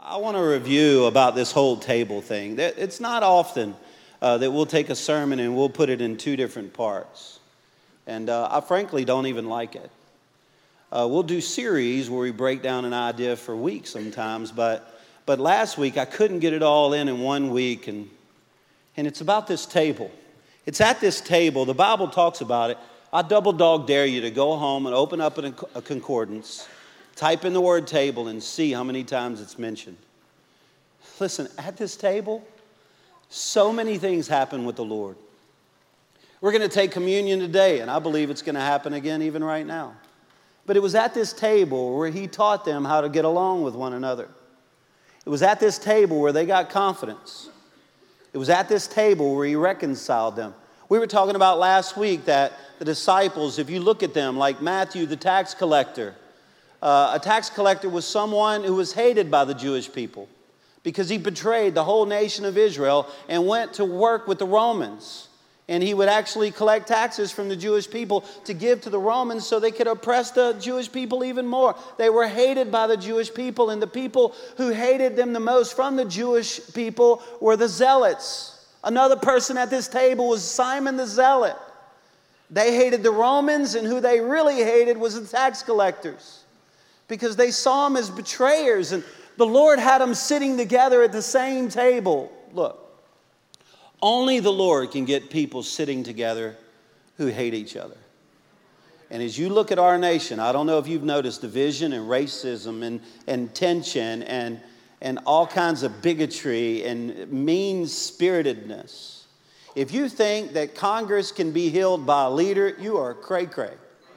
I want to review about this whole table thing. It's not often that we'll take a sermon and we'll put it in two different parts. And I frankly don't even like it. We'll do series where we break down an idea for weeks sometimes, but last week I couldn't get it all in 1 week, and it's about this table. It's at this table. The Bible talks about it. I double dog dare you to go home and open up a concordance, type in the word table, and see how many times it's mentioned. Listen, at this table, so many things happen with the Lord. We're going to take communion today, and I believe it's going to happen again even right now. But it was at this table where he taught them how to get along with one another. It was at this table where they got confidence. It was at this table where he reconciled them. We were talking about last week that the disciples, if you look at them, like Matthew, the tax collector, a tax collector was someone who was hated by the Jewish people because he betrayed the whole nation of Israel and went to work with the Romans. And he would actually collect taxes from the Jewish people to give to the Romans so they could oppress the Jewish people even more. They were hated by the Jewish people, and the people who hated them the most from the Jewish people were the Zealots. Another person at this table was Simon the Zealot. They hated the Romans, and who they really hated was the tax collectors because they saw them as betrayers, and the Lord had them sitting together at the same table. Look. Only the Lord can get people sitting together who hate each other. And as you look at our nation, I don't know if you've noticed division and racism and tension and all kinds of bigotry and mean-spiritedness. If you think that Congress can be healed by a leader, you are cray-cray.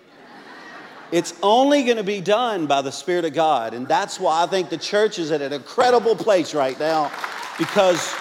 It's only going to be done by the Spirit of God. And that's why I think the church is at an incredible place right now, because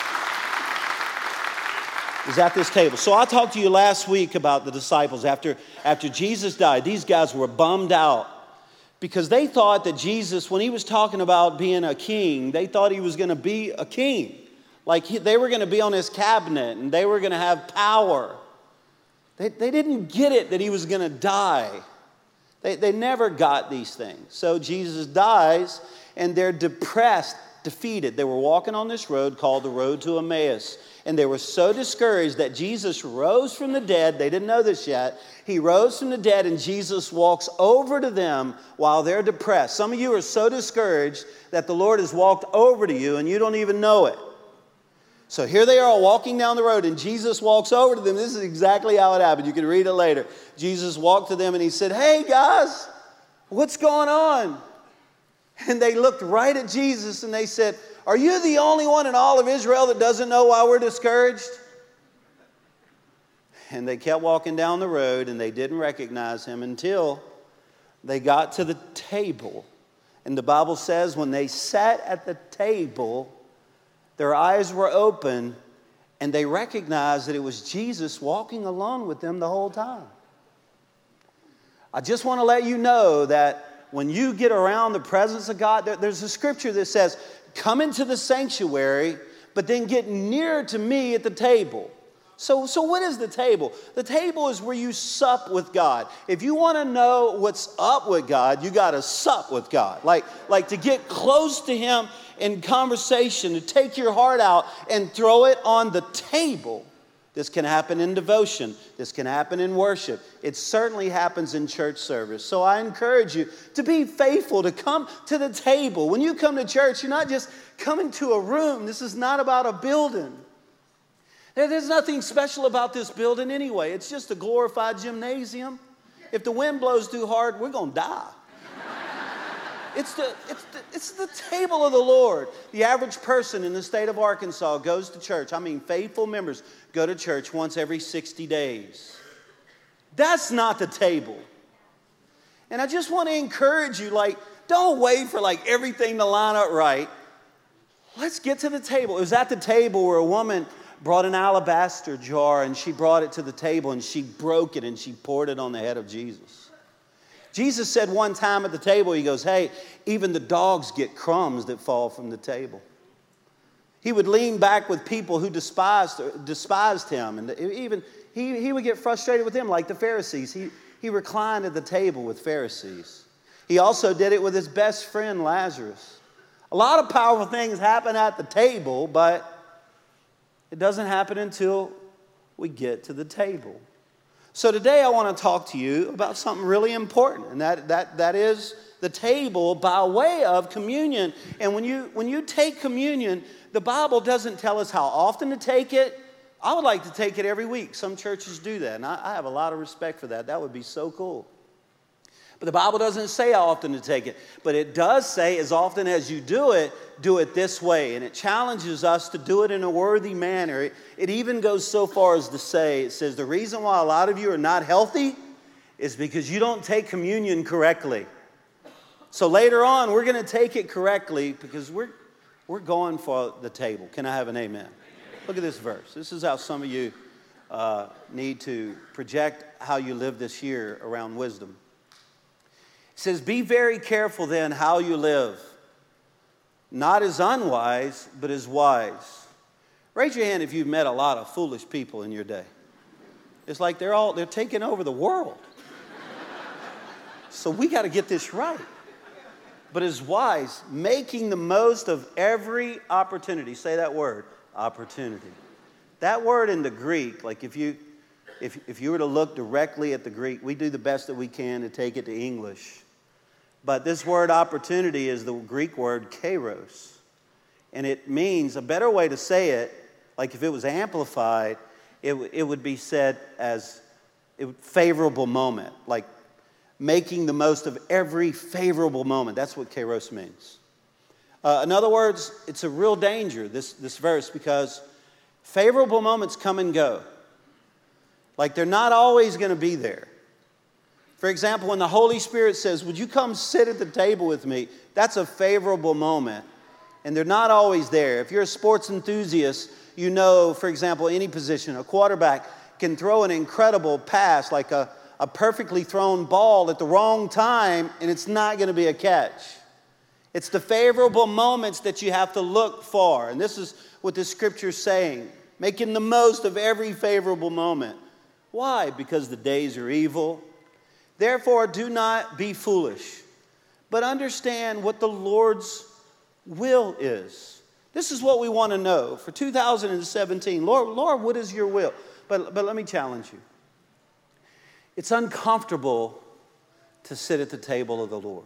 is at this table. So I talked to you last week about the disciples. After Jesus died, these guys were bummed out because they thought that Jesus, when he was talking about being a king, they thought he was going to be a king. Like they were going to be on his cabinet and they were going to have power. They didn't get it that he was going to die. They never got these things. So Jesus dies and they're depressed, defeated. They were walking on this road called the road to Emmaus. And they were so discouraged that Jesus rose from the dead. They didn't know this yet. He rose from the dead and Jesus walks over to them while they're depressed. Some of you are so discouraged that the Lord has walked over to you and you don't even know it. So here they are walking down the road and Jesus walks over to them. This is exactly how it happened. You can read it later. Jesus walked to them and he said, "Hey guys, what's going on?" And they looked right at Jesus and they said, "Are you the only one in all of Israel that doesn't know why we're discouraged?" And they kept walking down the road and they didn't recognize him until they got to the table. And the Bible says when they sat at the table, their eyes were open and they recognized that it was Jesus walking along with them the whole time. I just want to let you know that when you get around the presence of God, there's a scripture that says, "Come into the sanctuary, but then get near to me at the table." So what is the table? The table is where you sup with God. If you want to know what's up with God, you got to sup with God. Like to get close to him in conversation, to take your heart out and throw it on the table. This can happen in devotion. This can happen in worship. It certainly happens in church service. So I encourage you to be faithful, to come to the table. When you come to church, you're not just coming to a room. This is not about a building. There's nothing special about this building anyway. It's just a glorified gymnasium. If the wind blows too hard, we're going to die. It's the table of the Lord. The average person in the state of Arkansas goes to church. I mean, faithful members go to church once every 60 days. That's not the table. And I just want to encourage you, don't wait for everything to line up right. Let's get to the table. It was at the table where a woman brought an alabaster jar and she brought it to the table and she broke it and she poured it on the head of Jesus. Jesus said one time at the table, he goes, "Hey, even the dogs get crumbs that fall from the table." He would lean back with people who despised him. And even he would get frustrated with them like the Pharisees. He reclined at the table with Pharisees. He also did it with his best friend, Lazarus. A lot of powerful things happen at the table, but it doesn't happen until we get to the table. So today I want to talk to you about something really important, and that is the table by way of communion. And when you take communion, the Bible doesn't tell us how often to take it. I would like to take it every week. Some churches do that, and I have a lot of respect for that. That would be so cool. But the Bible doesn't say how often to take it. But it does say as often as you do it this way. And it challenges us to do it in a worthy manner. It even goes so far as to say, it says the reason why a lot of you are not healthy is because you don't take communion correctly. So later on, we're going to take it correctly because we're going for the table. Can I have an amen? Look at this verse. This is how some of you need to project how you live this year around wisdom. It says, be very careful then how you live, not as unwise, but as wise. Raise your hand if you've met a lot of foolish people in your day. It's like they're taking over the world. So we got to get this right. But as wise, making the most of every opportunity. Say that word, opportunity. That word in the Greek, like if you were to look directly at the Greek, we do the best that we can to take it to English. But this word opportunity is the Greek word kairos. And it means, a better way to say it, like if it was amplified, it would be said as a favorable moment. Like making the most of every favorable moment. That's what kairos means. In other words, it's a real danger, this verse, because favorable moments come and go. Like they're not always going to be there. For example, when the Holy Spirit says, would you come sit at the table with me? That's a favorable moment. And they're not always there. If you're a sports enthusiast, you know, for example, any position, a quarterback can throw an incredible pass, like a perfectly thrown ball at the wrong time, and it's not going to be a catch. It's the favorable moments that you have to look for. And this is what the scripture is saying. Making the most of every favorable moment. Why? Because the days are evil. Therefore, do not be foolish, but understand what the Lord's will is. This is what we want to know for 2017. Lord, what is your will? But let me challenge you. It's uncomfortable to sit at the table of the Lord.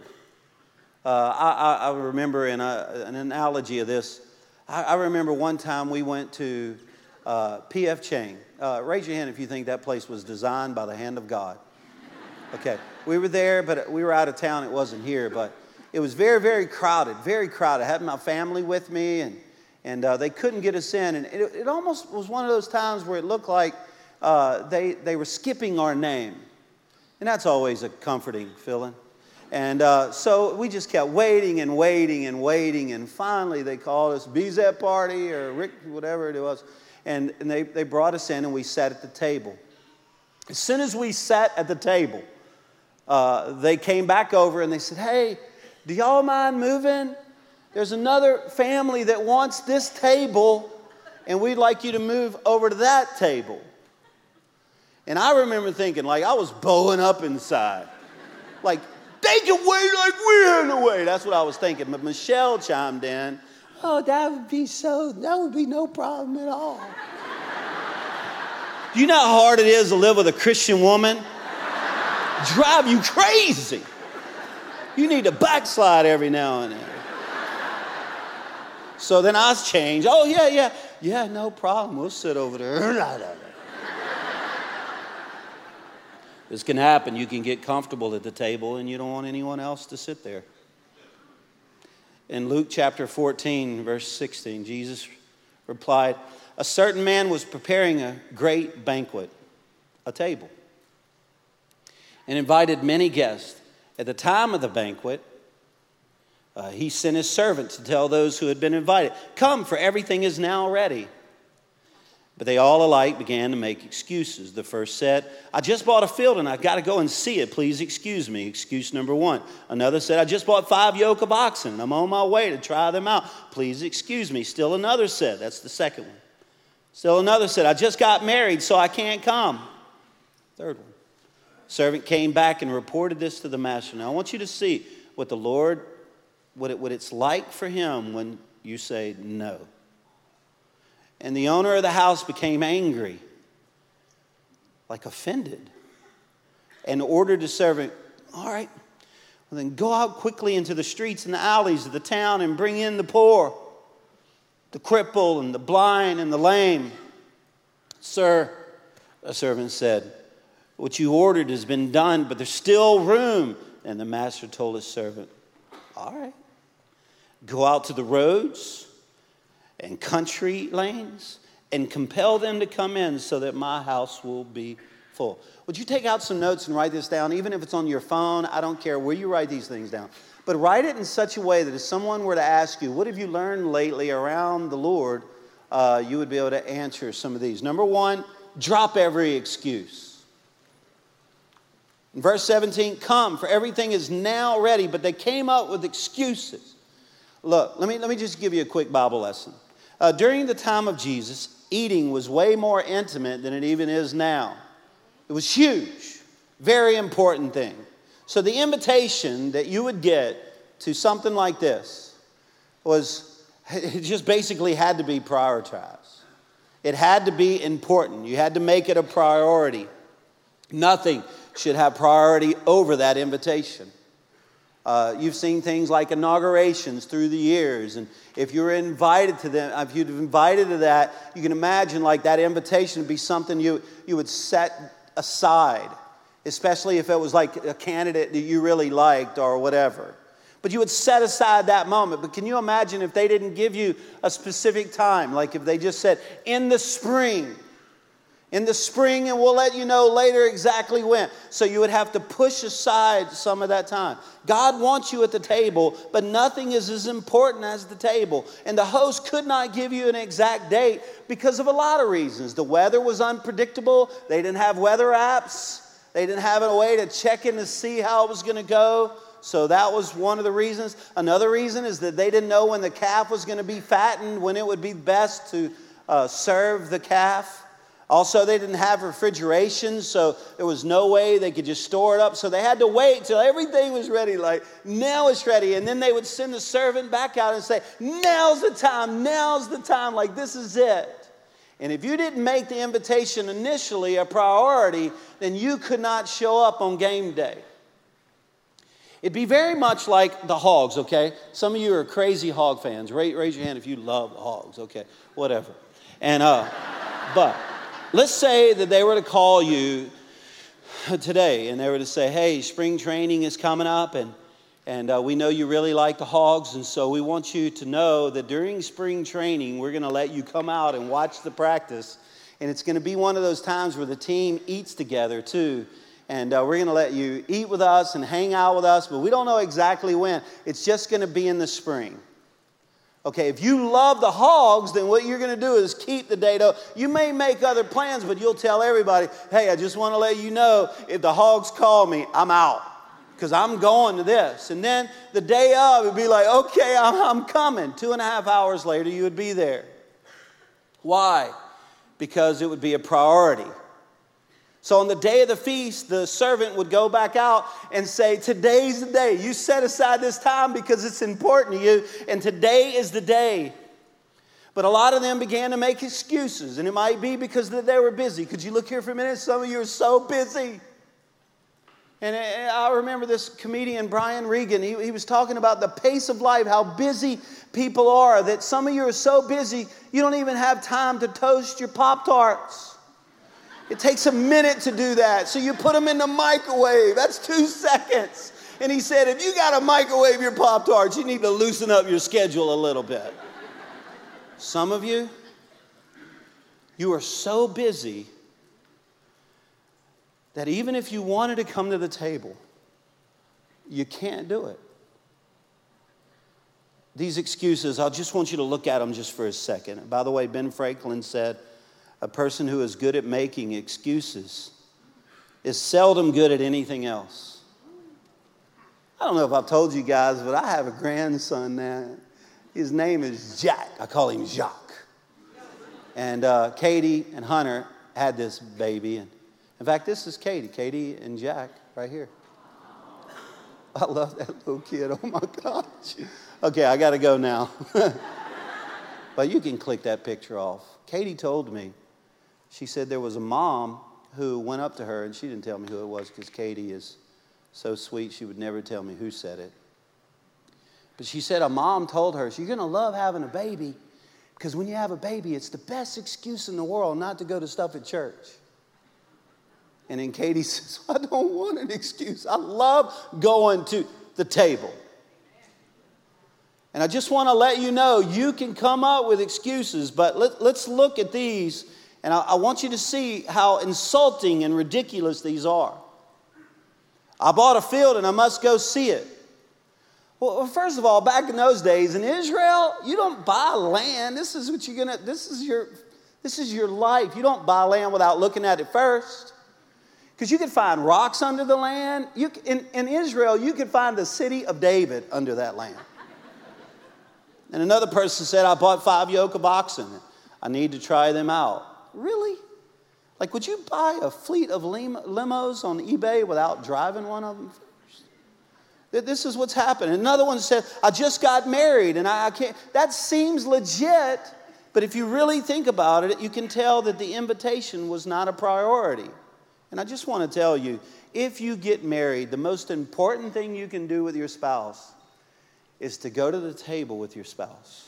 I remember in an analogy of this, I remember one time we went to P.F. Chang. Raise your hand if you think that place was designed by the hand of God. Okay, we were there, but we were out of town. It wasn't here, but it was very, very crowded, very crowded. I had my family with me, and they couldn't get us in. And it almost was one of those times where it looked like they were skipping our name. And that's always a comforting feeling. And so we just kept waiting and waiting and waiting. And finally they called us BZEP Party or Rick, whatever it was. And they brought us in and we sat at the table. As soon as we sat at the table, they came back over and they said, hey, do y'all mind moving? There's another family that wants this table and we'd like you to move over to that table. And I remember thinking, like, I was bowing up inside. Like, they can wait like we're in the way. That's what I was thinking. But Michelle chimed in, oh, that would be no problem at all. Do you know how hard it is to live with a Christian woman? Drive you crazy. You need to backslide every now and then. So then I changed. Oh, yeah, no problem. We'll sit over there. This can happen. You can get comfortable at the table and you don't want anyone else to sit there. In Luke chapter 14, verse 16, Jesus replied, a certain man was preparing a great banquet, a table, and invited many guests. At the time of the banquet, he sent his servant to tell those who had been invited, come, for everything is now ready. But they all alike began to make excuses. The first said, I just bought a field and I've got to go and see it. Please excuse me. Excuse number one. Another said, I just bought 5 yoke of oxen and I'm on my way to try them out. Please excuse me. Still another said, that's the second one. Still another said, I just got married so I can't come. Third one. Servant came back and reported this to the master. Now I want you to see what the Lord what it's like for him when you say no. And the owner of the house became angry, like offended, and ordered the servant, all right, well then go out quickly into the streets and the alleys of the town and bring in the poor, the crippled and the blind and the lame. Sir, the servant said, what you ordered has been done, but there's still room. And the master told his servant, all right, go out to the roads and country lanes and compel them to come in so that my house will be full. Would you take out some notes and write this down? Even if it's on your phone, I don't care where you write these things down. But write it in such a way that if someone were to ask you, what have you learned lately around the Lord, you would be able to answer some of these. Number one, drop every excuse. In verse 17, come, for everything is now ready. But they came up with excuses. Look, let me just give you a quick Bible lesson. During the time of Jesus, eating was way more intimate than it even is now. It was huge, very important thing. So the invitation that you would get to something like this it just basically had to be prioritized. It had to be important. You had to make it a priority. Nothing should have priority over that invitation. You've seen things like inaugurations through the years, and if you're invited to them, if you're invited to that, you can imagine like that invitation would be something you would set aside, especially if it was like a candidate that you really liked or whatever. But you would set aside that moment. But can you imagine if they didn't give you a specific time, like if they just said in the spring, and we'll let you know later exactly when. So you would have to push aside some of that time. God wants you at the table, but nothing is as important as the table. And the host could not give you an exact date because of a lot of reasons. The weather was unpredictable. They didn't have weather apps. They didn't have a way to check in to see how it was going to go. So that was one of the reasons. Another reason is that they didn't know when the calf was going to be fattened, when it would be best to serve the calf. Also, they didn't have refrigeration, so there was no way they could just store it up. So they had to wait till everything was ready, like, now it's ready. And then they would send the servant back out and say, now's the time, like this is it. And if you didn't make the invitation initially a priority, then you could not show up on game day. It'd be very much like the Hogs, okay? Some of you are crazy Hog fans. Raise your hand if you love the Hogs, okay? Whatever. And, but let's say that they were to call you today and they were to say, hey, spring training is coming up and we know you really like the Hogs, and so we want you to know that during spring training, we're going to let you come out and watch the practice. And it's going to be one of those times where the team eats together too. And we're going to let you eat with us and hang out with us, but we don't know exactly when. It's just going to be in the spring. Okay, if you love the Hogs, then what you're going to do is keep the date. You may make other plans, but you'll tell everybody, hey, I just want to let you know, if the Hogs call me, I'm out because I'm going to this. And then the day of, it'd be like, okay, I'm coming. 2.5 hours later, you would be there. Why? Because it would be a priority. So on the day of the feast, the servant would go back out and say, today's the day. You set aside this time because it's important to you, and today is the day. But a lot of them began to make excuses, and it might be because they were busy. Could you look here for a minute? Some of you are so busy. And I remember this comedian, Brian Regan, he was talking about the pace of life, how busy people are, that some of you are so busy, you don't even have time to toast your Pop-Tarts. It takes a minute to do that. So you put them in the microwave. That's 2 seconds. And he said, if you got to microwave your Pop-Tarts, you need to loosen up your schedule a little bit. Some of you, you are so busy that even if you wanted to come to the table, you can't do it. These excuses, I just want you to look at them just for a second. By the way, Ben Franklin said, a person who is good at making excuses is seldom good at anything else. I don't know if I've told you guys, but I have a grandson now. His name is Jack. I call him Jacques. And Katie and Hunter had this baby. And in fact, this is Katie and Jack right here. I love that little kid. Oh, my gosh. Okay, I got to go now. But you can click that picture off. Katie told me, she said there was a mom who went up to her, and she didn't tell me who it was because Katie is so sweet, she would never tell me who said it. But she said a mom told her, you're going to love having a baby because when you have a baby, it's the best excuse in the world not to go to stuff at church. And then Katie says, I don't want an excuse. I love going to the table. And I just want to let you know, you can come up with excuses, but let's look at these, and I want you to see how insulting and ridiculous these are. I bought a field and I must go see it. Well, first of all, back in those days in Israel, you don't buy land. This is what you're gonna. This is your life. You don't buy land without looking at it first, because you could find rocks under the land. In Israel, you could find the city of David under that land. And another person said, I bought 5 yoke of oxen. I need to try them out. Really? Like, would you buy a fleet of limos on eBay without driving one of them first? This is what's happened. Another one said, I just got married and I can't. That seems legit, but if you really think about it, you can tell that the invitation was not a priority. And I just want to tell you, if you get married, the most important thing you can do with your spouse is to go to the table with your spouse.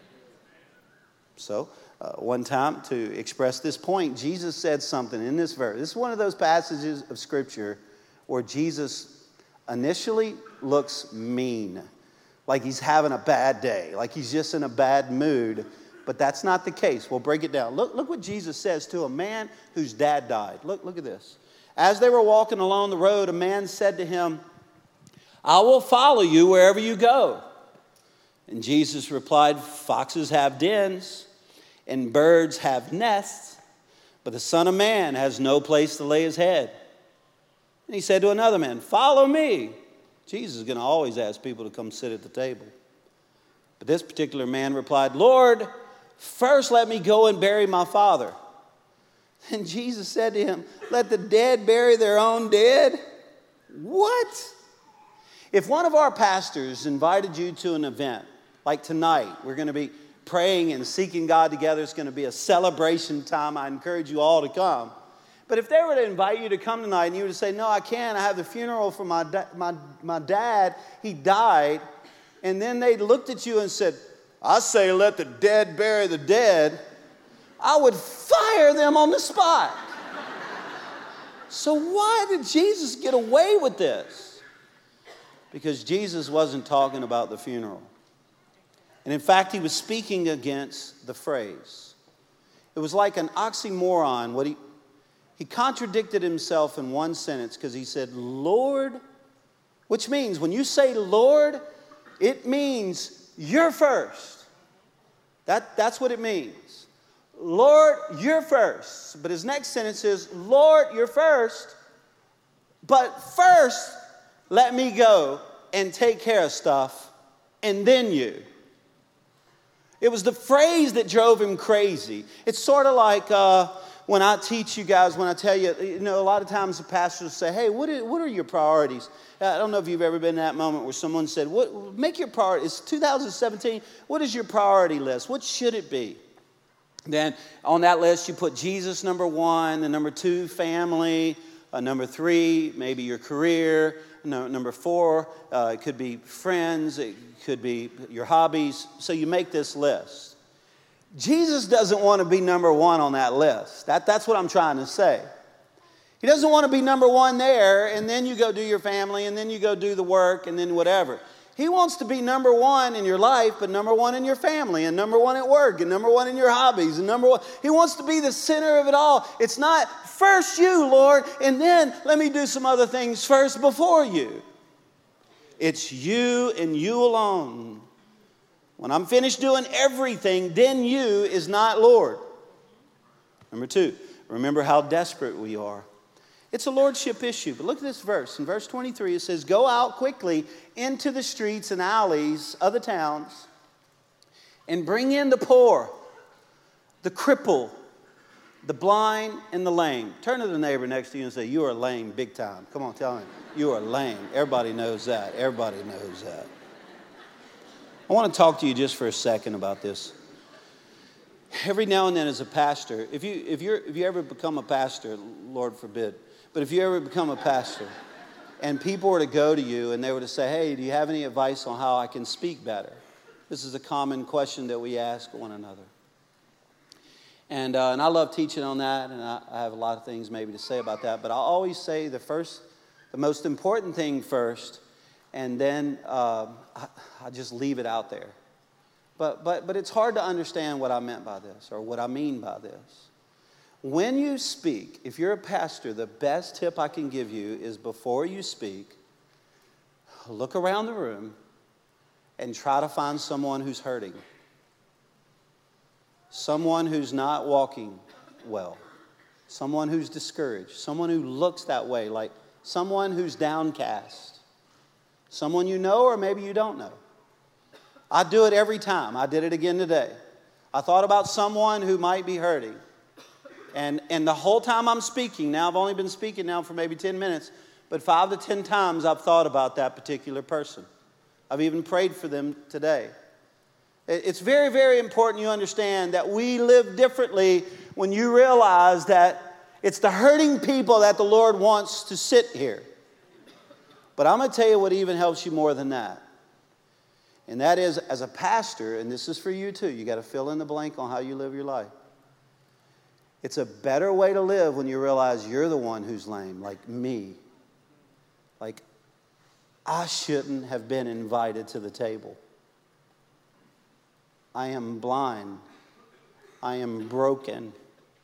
So, one time to express this point, Jesus said something in this verse. This is one of those passages of Scripture where Jesus initially looks mean, like he's having a bad day, like he's just in a bad mood. But that's not the case. We'll break it down. Look what Jesus says to a man whose dad died. Look at this. As they were walking along the road, a man said to him, I will follow you wherever you go. And Jesus replied, foxes have dens and birds have nests, but the Son of Man has no place to lay his head. And he said to another man, follow me. Jesus is going to always ask people to come sit at the table. But this particular man replied, Lord, first let me go and bury my father. And Jesus said to him, let the dead bury their own dead? What? If one of our pastors invited you to an event, like tonight, we're going to be praying and seeking God together. It's going to be a celebration time. I encourage you all to come. But if they were to invite you to come tonight and you were to say, no, I can't. I have the funeral for my dad. He died. And then they looked at you and said, I say let the dead bury the dead. I would fire them on the spot. So why did Jesus get away with this? Because Jesus wasn't talking about the funeral. And in fact, he was speaking against the phrase. It was like an oxymoron. He contradicted himself in one sentence because he said, Lord, which means when you say Lord, it means you're first. That's what it means. Lord, you're first. But his next sentence is, Lord, you're first. But first, let me go and take care of stuff, and then you. It was the phrase that drove him crazy. It's sort of like when I teach you guys, when I tell you, a lot of times the pastors say, hey, what are your priorities? I don't know if you've ever been in that moment where someone said, make your priority. It's 2017. What is your priority list? What should it be? Then on that list, you put Jesus number 1, and number 2, family, number 3, maybe your career, number 4, it could be friends, it could be your hobbies. So you make this list. Jesus doesn't want to be number 1 on that list. That's what I'm trying to say. He doesn't want to be number 1 there, and then you go do your family, and then you go do the work, and then whatever. He wants to be number 1 in your life, but number 1 in your family, and number 1 at work, and number 1 in your hobbies, and number 1. He wants to be the center of it all. It's not first you, Lord, and then let me do some other things first before you. It's you and you alone. When I'm finished doing everything, then you is not Lord. Number 2, remember how desperate we are. It's a lordship issue. But look at this verse. In verse 23, it says, go out quickly into the streets and alleys of the towns and bring in the poor, the cripple, the blind and the lame. Turn to the neighbor next to you and say, you are lame big time. Come on, tell him, you are lame. Everybody knows that. Everybody knows that. I want to talk to you just for a second about this. Every now and then as a pastor, if you ever become a pastor, Lord forbid, but if you ever become a pastor and people were to go to you and they were to say, hey, do you have any advice on how I can speak better? This is a common question that we ask one another. And I love teaching on that, and I have a lot of things maybe to say about that, but I always say the most important thing first, and then I just leave it out there. But it's hard to understand what I meant by this, or what I mean by this. When you speak, if you're a pastor, the best tip I can give you is before you speak, look around the room and try to find someone who's hurting. Someone who's not walking well. Someone who's discouraged. Someone who looks that way, like someone who's downcast. Someone you know or maybe you don't know. I do it every time. I did it again today. I thought about someone who might be hurting. And the whole time I'm speaking, now I've only been speaking now for maybe 10 minutes, but 5 to 10 times I've thought about that particular person. I've even prayed for them today. It's very, very important you understand that we live differently when you realize that it's the hurting people that the Lord wants to sit here. But I'm going to tell you what even helps you more than that. And that is, as a pastor, and this is for you too, you got to fill in the blank on how you live your life. It's a better way to live when you realize you're the one who's lame, like me. Like, I shouldn't have been invited to the table. I am blind. I am broken.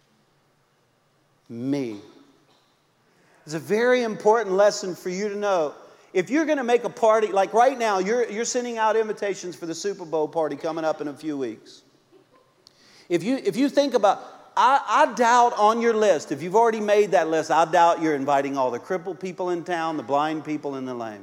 Me. It's a very important lesson for you to know. If you're going to make a party, like right now, you're sending out invitations for the Super Bowl party coming up in a few weeks. If you think about, I doubt on your list, if you've already made that list, I doubt you're inviting all the crippled people in town, the blind people, and the lame.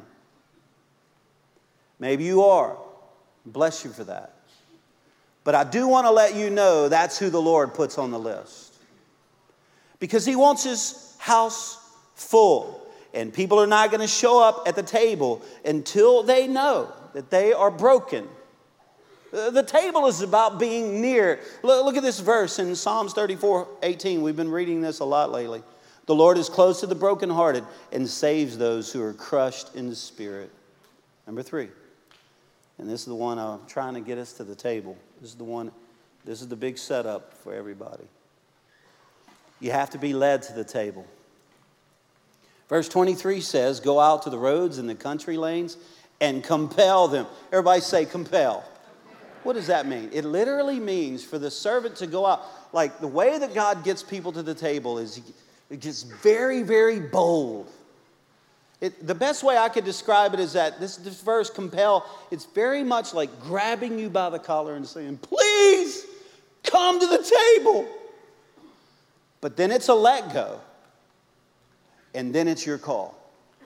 Maybe you are. Bless you for that. But I do want to let you know that's who the Lord puts on the list. Because He wants His house full. And people are not going to show up at the table until they know that they are broken. The table is about being near. Look at this verse in Psalms 34:18. We've been reading this a lot lately. The Lord is close to the brokenhearted and saves those who are crushed in the spirit. Number 3. And this is the one I'm trying to get us to the table. This is the big setup for everybody. You have to be led to the table. Verse 23 says, go out to the roads and the country lanes and compel them. Everybody say compel. What does that mean? It literally means for the servant to go out. Like the way that God gets people to the table is it gets very, very bold. The best way I could describe it is that this verse, compel, it's very much like grabbing you by the collar and saying, please come to the table. But then it's a let go. And then it's your call.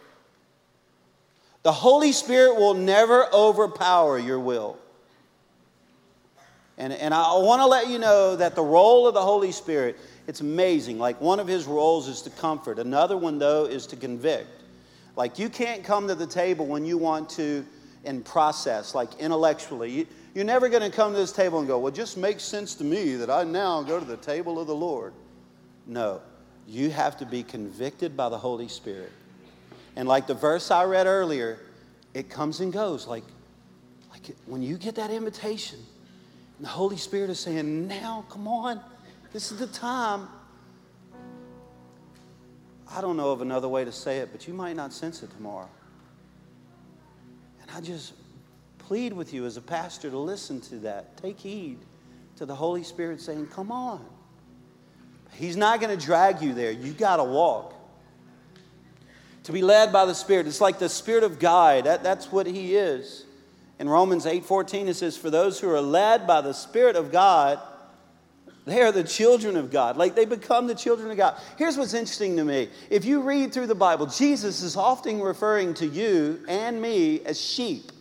The Holy Spirit will never overpower your will. And I want to let you know that the role of the Holy Spirit, it's amazing. Like one of His roles is to comfort. Another one, though, is to convict. Like you can't come to the table when you want to and process, like intellectually. You're never going to come to this table and go, well, it just makes sense to me that I now go to the table of the Lord. No, you have to be convicted by the Holy Spirit. And like the verse I read earlier, it comes and goes. Like when you get that invitation, and the Holy Spirit is saying, now, come on, this is the time. I don't know of another way to say it, but you might not sense it tomorrow. And I just plead with you as a pastor to listen to that. Take heed to the Holy Spirit saying, come on. He's not going to drag you there. You got to walk. To be led by the Spirit. It's like the Spirit of God. That's what He is. In Romans 8:14 it says, for those who are led by the Spirit of God, they are the children of God. Like they become the children of God. Here's what's interesting to me. If you read through the Bible, Jesus is often referring to you and me as sheep.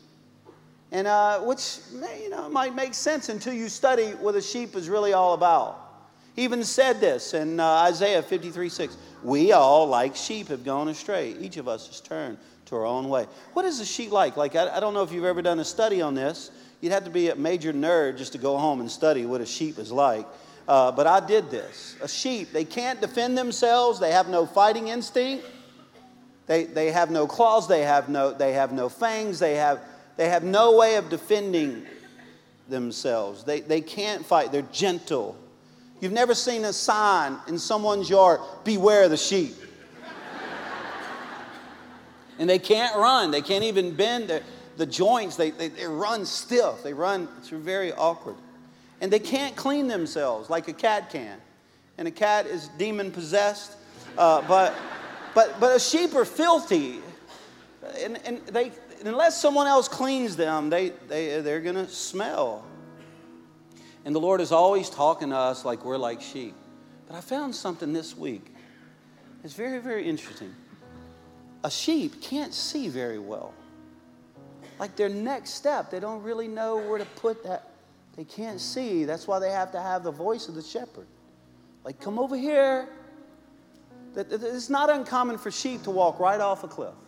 And which might make sense until you study what a sheep is really all about. He even said this in Isaiah 53:6. We all, like sheep, have gone astray. Each of us has turned to our own way. What is a sheep like? I don't know if you've ever done a study on this. You'd have to be a major nerd just to go home and study what a sheep is like. But I did this. A sheep, they can't defend themselves. They have no fighting instinct. They have no claws. They have no fangs. They have no way of defending themselves. They can't fight. They're gentle. You've never seen a sign in someone's yard, beware the sheep. And they can't run. They can't even bend the joints. They run stiff. It's very awkward. And they can't clean themselves like a cat can. And a cat is demon possessed. But a sheep are filthy. And they, unless someone else cleans them, they're going to smell. And the Lord is always talking to us like we're like sheep. But I found something this week. It's very, very interesting. A sheep can't see very well. Like their next step, they don't really know where to put that. They can't see. That's why they have to have the voice of the shepherd. Like, come over here. It's not uncommon for sheep to walk right off a cliff.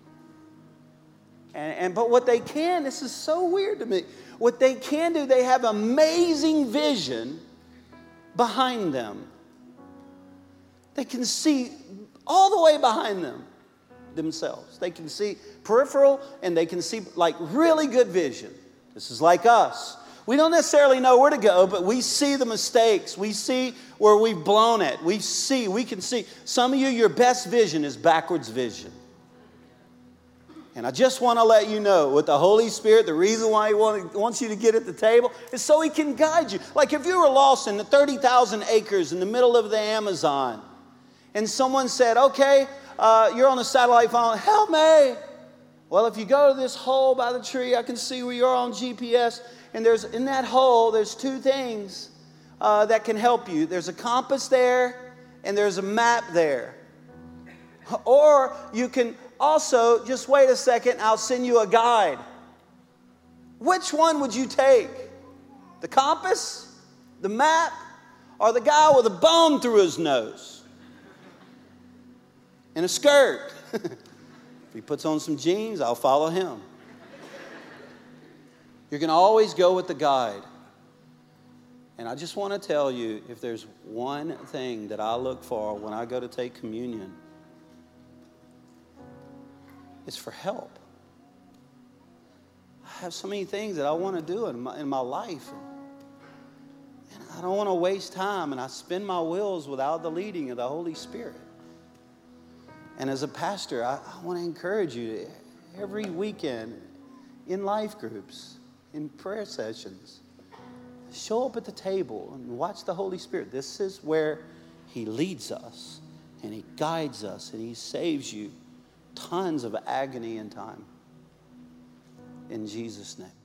But what they can, this is so weird to me. What they can do, they have amazing vision behind them. They can see all the way behind themselves. They can see peripheral and they can see like really good vision. This is like us. We don't necessarily know where to go, but we see the mistakes. We see where we've blown it. We can see. Some of you, your best vision is backwards vision. And I just want to let you know, with the Holy Spirit, the reason why He wants you to get at the table is so He can guide you. Like if you were lost in the 30,000 acres in the middle of the Amazon, and someone said, okay, you're on a satellite phone, help me. Well, if you go to this hole by the tree, I can see where you're on GPS. And in that hole, there's two things that can help you. There's a compass there, and there's a map there. Or you can also, just wait a second, I'll send you a guide. Which one would you take? The compass, the map, or the guy with a bone through his nose? And a skirt. If he puts on some jeans, I'll follow him. You're going to always go with the guide. And I just want to tell you, if there's one thing that I look for when I go to take communion, it's for help. I have so many things that I want to do in my life. And I don't want to waste time, and I spin my wheels without the leading of the Holy Spirit. And as a pastor, I want to encourage you to, every weekend in life groups, in prayer sessions, show up at the table and watch the Holy Spirit. This is where He leads us, and He guides us, and He saves you tons of agony and time. In Jesus' name.